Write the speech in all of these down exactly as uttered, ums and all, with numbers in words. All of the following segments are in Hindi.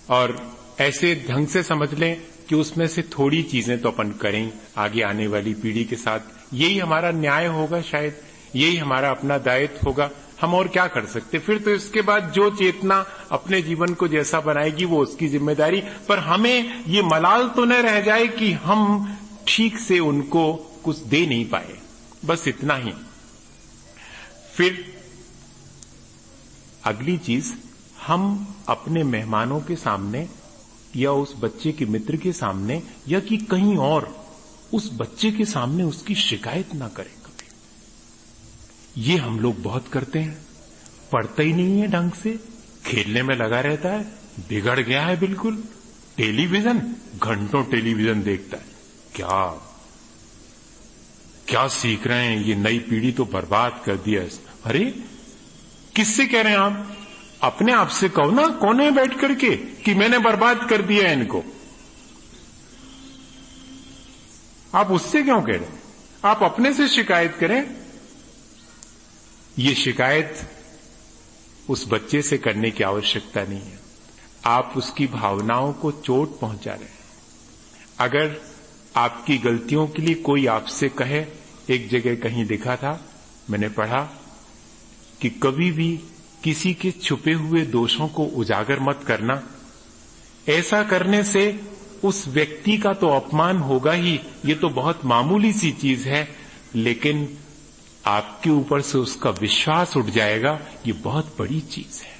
और ऐसे ढंग से समझ लें कि उसमें से थोड़ी चीजें तो अपन करें आगे आने वाली पीढ़ी के साथ। यही हमारा न्याय होगा, शायद यही हमारा अपना दायित्व होगा। हम और क्या कर सकते? फिर तो इसके बाद जो चेतना अपने जीवन को जैसा बनाएगी वो उसकी जिम्मेदारी। पर हमें ये मलाल तो न रह जाए कि हम ठीक से उनको कुछ दे नहीं पाए, बस इतना ही। फिर अगली चीज, हम अपने मेहमानों के सामने या उस बच्चे के मित्र के सामने या कि कहीं और उस बच्चे के सामने उसकी शिकायत ना करें कभी। ये हम लोग बहुत करते हैं। पढ़ता ही नहीं है ढंग से, खेलने में लगा रहता है, बिगड़ गया है बिल्कुल। टेलीविजन, घंटों टेलीविजन देखता है। क्या क्या सीख रहे हैं? ये नई पीढ़ी तो बर्बाद कर दिया। अरे किससे कह रहे हैं आप? अपने आप से कहो ना, कोने में बैठ करके कि मैंने बर्बाद कर दिया इनको। आप उससे क्यों कह रहे हैं? आप अपने से शिकायत करें। ये शिकायत उस बच्चे से करने की आवश्यकता नहीं है। आप उसकी भावनाओं को चोट पहुंचा रहे हैं। अगर आपकी गलतियों के लिए कोई आपसे कहे, एक जगह कहीं लिखा था, मैंने पढ़ा कि कभी भी किसी के छुपे हुए दोषों को उजागर मत करना। ऐसा करने से उस व्यक्ति का तो अपमान होगा ही, ये तो बहुत मामूली सी चीज है, लेकिन आपके ऊपर से उसका विश्वास उठ जाएगा, ये बहुत बड़ी चीज है।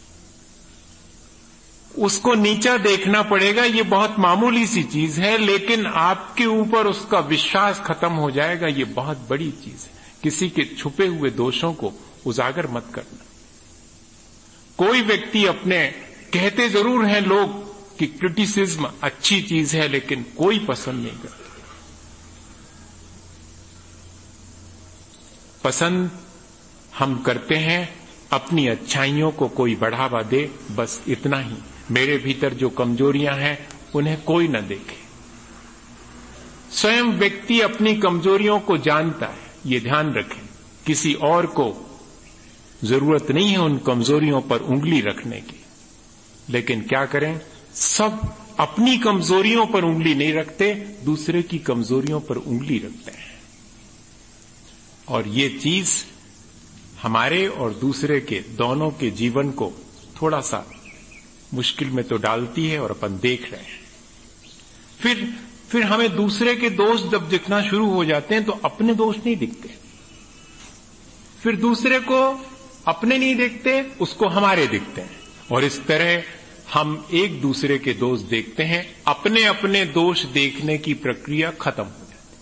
उसको नीचा देखना पड़ेगा, ये बहुत मामूली सी चीज है, लेकिन आपके ऊपर उसका विश्वास खत्म हो जाएगा, ये बहुत बड़ी चीज है। किसी के छुपे हुए दोषों को उजागर मत करना। कोई व्यक्ति अपने, कहते जरूर हैं लोग कि क्रिटिसिज्म अच्छी चीज है, लेकिन कोई पसंद नहीं करता। पसंद हम करते हैं अपनी अच्छाइयों को कोई बढ़ावा दे, बस इतना ही। मेरे भीतर जो कमजोरियां हैं उन्हें कोई न देखे। स्वयं व्यक्ति अपनी कमजोरियों को जानता है, ये ध्यान रखें। किसी और को जरूरत नहीं है उन कमजोरियों पर उंगली रखने की। लेकिन क्या करें, सब अपनी कमजोरियों पर उंगली नहीं रखते, दूसरे की कमजोरियों पर उंगली रखते हैं। और ये चीज हमारे और दूसरे के दोनों के जीवन को थोड़ा सा मुश्किल में तो डालती है, और अपन देख रहे हैं। फिर फिर हमें दूसरे के दोष जब दिखना शुरू हो जाते हैं तो अपने दोष नहीं दिखते। फिर दूसरे को अपने नहीं दिखते, उसको हमारे दिखते हैं। और इस तरह हम एक दूसरे के दोष देखते हैं, अपने अपने दोष देखने की प्रक्रिया खत्म हो जाती है।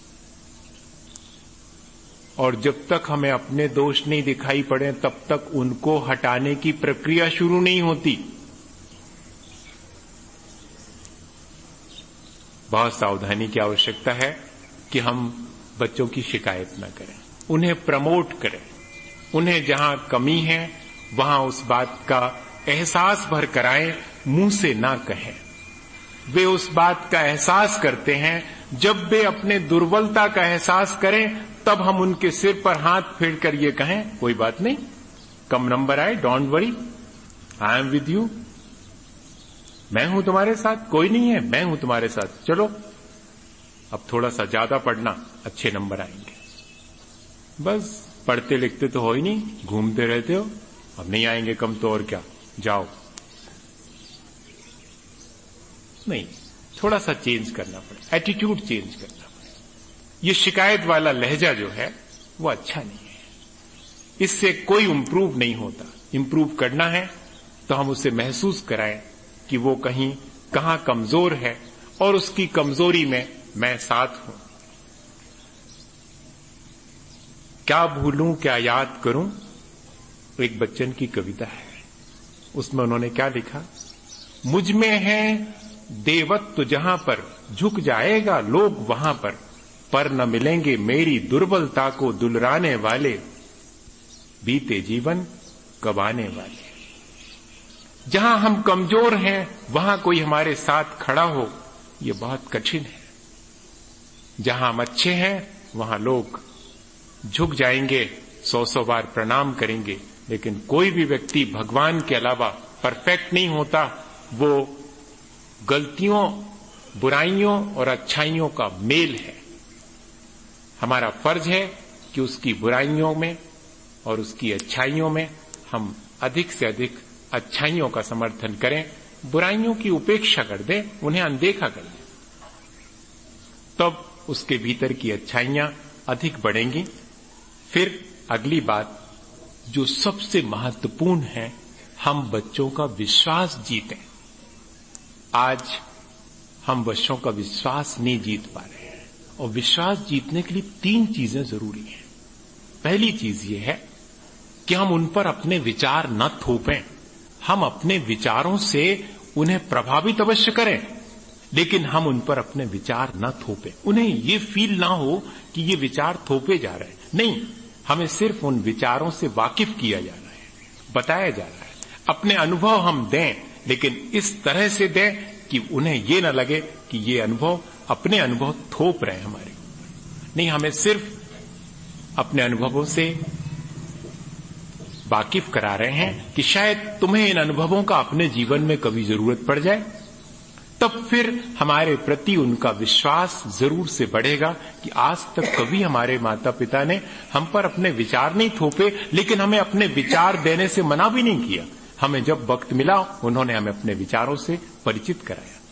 और जब तक हमें अपने दोष नहीं दिखाई पड़े, तब तक उनको हटाने की प्रक्रिया शुरू नहीं होती। बहुत सावधानी की आवश्यकता है कि हम बच्चों की शिकायत न करें, उन्हें प्रमोट करें। उन्हें जहां कमी है वहां उस बात का एहसास भर कराएं, मुंह से ना कहें। वे उस बात का एहसास करते हैं। जब वे अपने दुर्बलता का एहसास करें, तब हम उनके सिर पर हाथ फेर कर ये कहें, कोई बात नहीं, कम नंबर आए, don't worry, I am with you, मैं हूं तुम्हारे साथ, कोई नहीं है, मैं हूं तुम्हारे साथ, चलो अब थोड़ा सा ज्यादा पढ़ना, अच्छे नंबर आएंगे। बस पढ़ते लिखते तो हो ही नहीं, घूमते रहते हो, अब नहीं आएंगे कम तो और क्या, जाओ। नहीं, थोड़ा सा चेंज करना पड़े, एटीट्यूड चेंज करना पड़े। ये शिकायत वाला लहजा जो है वो अच्छा नहीं है, इससे कोई इंप्रूव नहीं होता। इंप्रूव करना है तो हम उसे महसूस कराएं कि वो कहीं कहां कमजोर है, और उसकी कमजोरी में मैं साथ हूं। क्या भूलूं क्या याद करूं, एक बच्चन की कविता है, उसमें उन्होंने क्या लिखा, मुझ में है देवत्व जहां पर, झुक जाएगा लोग वहां पर, पर न मिलेंगे मेरी दुर्बलता को दुलराने वाले, बीते जीवन कबाने वाले। जहां हम कमजोर हैं वहां कोई हमारे साथ खड़ा हो, ये बहुत कठिन है। जहां हम अच्छे हैं वहां लोग झुक जाएंगे, सौ सौ बार प्रणाम करेंगे, लेकिन कोई भी व्यक्ति भगवान के अलावा परफेक्ट नहीं होता, वो गलतियों, बुराइयों और अच्छाइयों का मेल है। हमारा फर्ज है कि उसकी बुराइयों में और उसकी अच्छाइयों में हम अधिक से अधिक अच्छाइयों का समर्थन करें, बुराइयों की उपेक्षा कर दें, उन्हें अनदेखा कर दें। तब उसके भीतर की अच्छाइयां अधिक बढ़ेंगी। फिर अगली बात जो सबसे महत्वपूर्ण है, हम बच्चों का विश्वास जीतें। आज हम बच्चों का विश्वास नहीं जीत पा रहे हैं, और विश्वास जीतने के लिए तीन चीजें जरूरी हैं। पहली चीज ये है कि हम उन पर अपने विचार न थोपें। हम अपने विचारों से उन्हें प्रभावित अवश्य करें, लेकिन हम उन पर अपने विचार न थोपें। उन्हें ये फील ना हो कि ये विचार थोपे जा रहे हैं। नहीं, हमें सिर्फ उन विचारों से वाकिफ किया जा रहा है, बताया जा रहा है। अपने अनुभव हम दें, लेकिन इस तरह से दें कि उन्हें ये न लगे कि ये अनुभव अपने अनुभव थोप रहे हैं हमारे। नहीं, हमें सिर्फ अपने अनुभवों से वाकिफ करा रहे हैं कि शायद तुम्हें इन अनुभवों का अपने जीवन में कभी जरूरत पड़ जाए, तब फिर हमारे प्रति उनका विश्वास जरूर से बढ़ेगा कि आज तक कभी हमारे माता पिता ने हम पर अपने विचार नहीं थोपे, लेकिन हमें अपने विचार देने से मना भी नहीं किया। हमें जब वक्त मिला, उन्होंने हमें अपने विचारों से परिचित कराया।